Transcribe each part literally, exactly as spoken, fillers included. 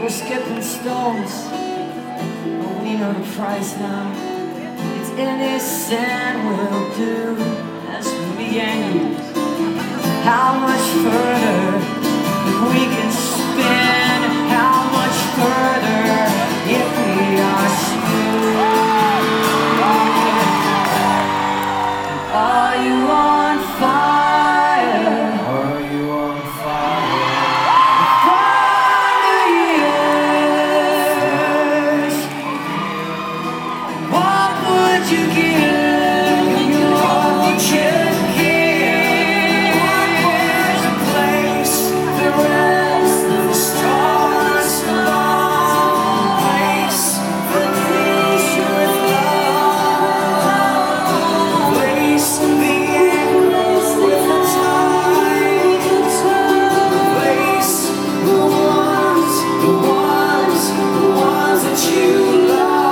We're skipping stones, but we know the price now. It's innocent, we'll do as me and you. How much further if we can spin? How much further if we are smooth? Are you on fire? Are you on fire? From the years, what would you give your chicken? There's a place the rest of the stars belong. Place for peace with love. Place the echoes with the tide. Place the ones, the ones, the ones that you love.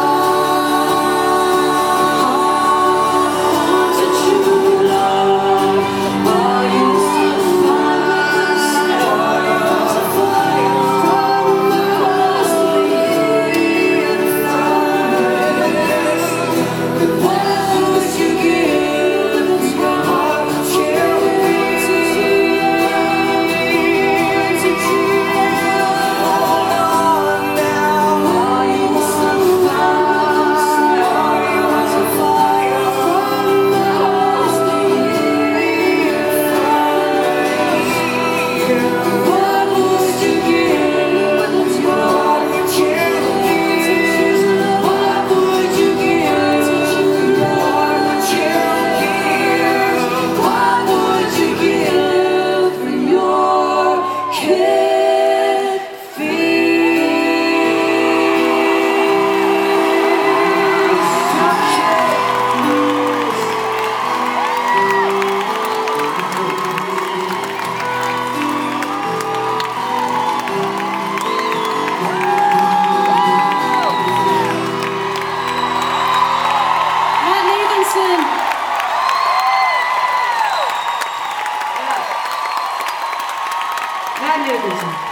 Matt Nicholson.